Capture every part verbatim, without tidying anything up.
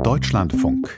Deutschlandfunk.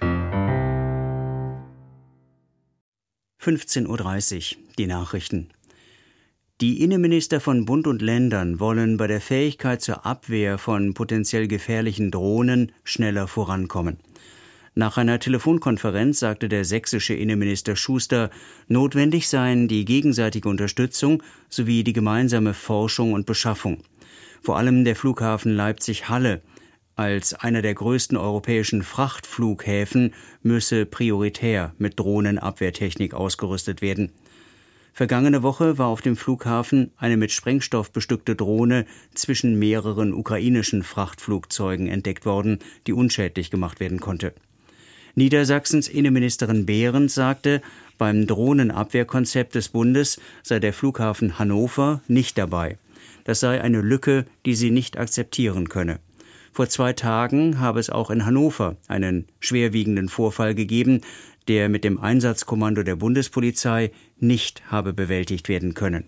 fünfzehn Uhr dreißig, die Nachrichten. Die Innenminister von Bund und Ländern wollen bei der Fähigkeit zur Abwehr von potenziell gefährlichen Drohnen schneller vorankommen. Nach einer Telefonkonferenz sagte der sächsische Innenminister Schuster, notwendig seien die gegenseitige Unterstützung sowie die gemeinsame Forschung und Beschaffung. Vor allem der Flughafen Leipzig-Halle als einer der größten europäischen Frachtflughäfen müsse prioritär mit Drohnenabwehrtechnik ausgerüstet werden. Vergangene Woche war auf dem Flughafen eine mit Sprengstoff bestückte Drohne zwischen mehreren ukrainischen Frachtflugzeugen entdeckt worden, die unschädlich gemacht werden konnte. Niedersachsens Innenministerin Behrens sagte, beim Drohnenabwehrkonzept des Bundes sei der Flughafen Hannover nicht dabei. Das sei eine Lücke, die sie nicht akzeptieren könne. Vor zwei Tagen habe es auch in Hannover einen schwerwiegenden Vorfall gegeben, der mit dem Einsatzkommando der Bundespolizei nicht habe bewältigt werden können.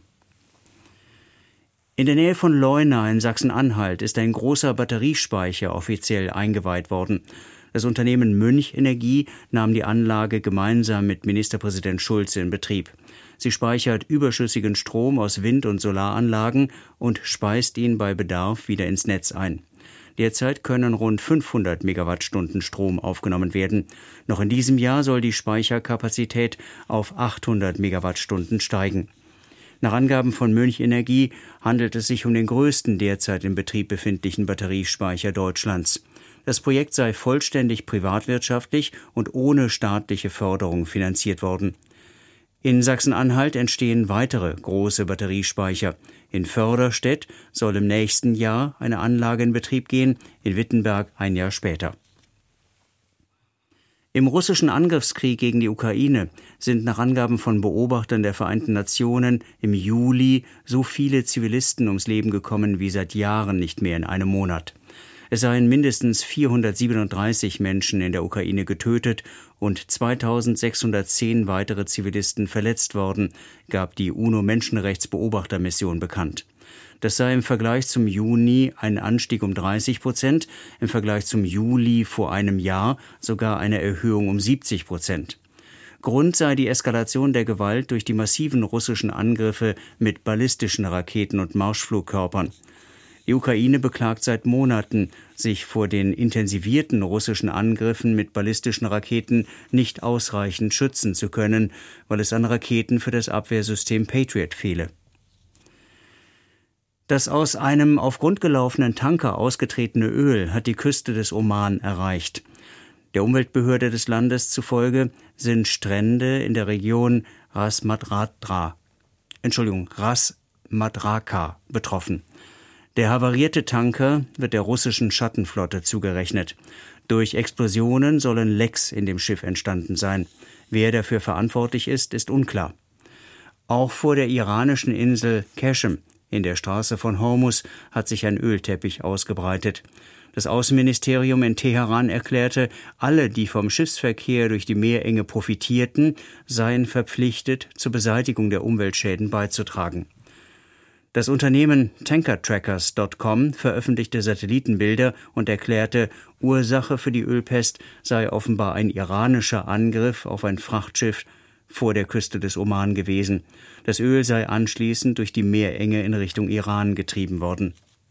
In der Nähe von Leuna in Sachsen-Anhalt ist ein großer Batteriespeicher offiziell eingeweiht worden. Das Unternehmen Münch Energie nahm die Anlage gemeinsam mit Ministerpräsident Schulze in Betrieb. Sie speichert überschüssigen Strom aus Wind- und Solaranlagen und speist ihn bei Bedarf wieder ins Netz ein. Derzeit können rund fünfhundert Megawattstunden Strom aufgenommen werden. Noch in diesem Jahr soll die Speicherkapazität auf achthundert Megawattstunden steigen. Nach Angaben von Münch Energie handelt es sich um den größten derzeit in Betrieb befindlichen Batteriespeicher Deutschlands. Das Projekt sei vollständig privatwirtschaftlich und ohne staatliche Förderung finanziert worden. In Sachsen-Anhalt entstehen weitere große Batteriespeicher. In Förderstedt soll im nächsten Jahr eine Anlage in Betrieb gehen, in Wittenberg ein Jahr später. Im russischen Angriffskrieg gegen die Ukraine sind nach Angaben von Beobachtern der Vereinten Nationen im Juli so viele Zivilisten ums Leben gekommen wie seit Jahren nicht mehr in einem Monat. Es seien mindestens vierhundertsiebenunddreißig Menschen in der Ukraine getötet und zweitausendsechshundertzehn weitere Zivilisten verletzt worden, gab die UNO-Menschenrechtsbeobachtermission bekannt. Das sei im Vergleich zum Juni ein Anstieg um dreißig Prozent, im Vergleich zum Juli vor einem Jahr sogar eine Erhöhung um siebzig Prozent. Grund sei die Eskalation der Gewalt durch die massiven russischen Angriffe mit ballistischen Raketen und Marschflugkörpern. Die Ukraine beklagt seit Monaten, sich vor den intensivierten russischen Angriffen mit ballistischen Raketen nicht ausreichend schützen zu können, weil es an Raketen für das Abwehrsystem Patriot fehle. Das aus einem auf Grund gelaufenen Tanker ausgetretene Öl hat die Küste des Oman erreicht. Der Umweltbehörde des Landes zufolge sind Strände in der Region Ras Madraka, Entschuldigung, Ras Madraka betroffen. Der havarierte Tanker wird der russischen Schattenflotte zugerechnet. Durch Explosionen sollen Lecks in dem Schiff entstanden sein. Wer dafür verantwortlich ist, ist unklar. Auch vor der iranischen Insel Qashem in der Straße von Hormuz hat sich ein Ölteppich ausgebreitet. Das Außenministerium in Teheran erklärte, alle, die vom Schiffsverkehr durch die Meerenge profitierten, seien verpflichtet, zur Beseitigung der Umweltschäden beizutragen. Das Unternehmen Tankertrackers Punkt com veröffentlichte Satellitenbilder und erklärte, Ursache für die Ölpest sei offenbar ein iranischer Angriff auf ein Frachtschiff vor der Küste des Oman gewesen. Das Öl sei anschließend durch die Meerenge in Richtung Iran getrieben worden.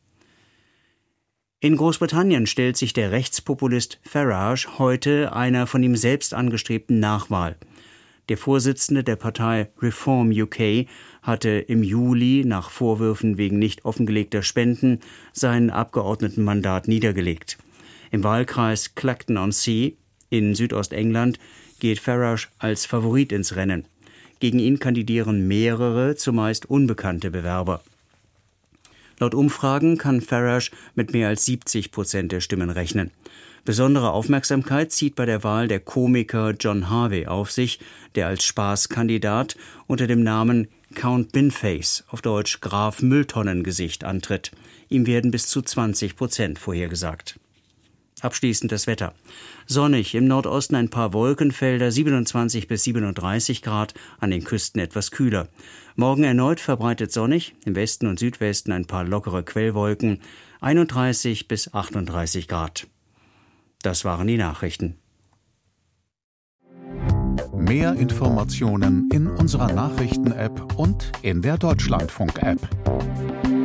In Großbritannien stellt sich der Rechtspopulist Farage heute einer von ihm selbst angestrebten Nachwahl. Der Vorsitzende der Partei Reform U K hatte im Juli nach Vorwürfen wegen nicht offengelegter Spenden sein Abgeordnetenmandat niedergelegt. Im Wahlkreis Clacton-on-Sea in Südostengland geht Farage als Favorit ins Rennen. Gegen ihn kandidieren mehrere, zumeist unbekannte Bewerber. Laut Umfragen kann Farage mit mehr als siebzig Prozent der Stimmen rechnen. Besondere Aufmerksamkeit zieht bei der Wahl der Komiker John Harvey auf sich, der als Spaßkandidat unter dem Namen Count Binface, auf Deutsch Graf Mülltonnengesicht, antritt. Ihm werden bis zu zwanzig Prozent vorhergesagt. Abschließend das Wetter. Sonnig, im Nordosten ein paar Wolkenfelder, siebenundzwanzig bis siebenunddreißig Grad, an den Küsten etwas kühler. Morgen erneut verbreitet sonnig, im Westen und Südwesten ein paar lockere Quellwolken, einunddreißig bis achtunddreißig Grad. Das waren die Nachrichten. Mehr Informationen in unserer Nachrichten-App und in der Deutschlandfunk-App.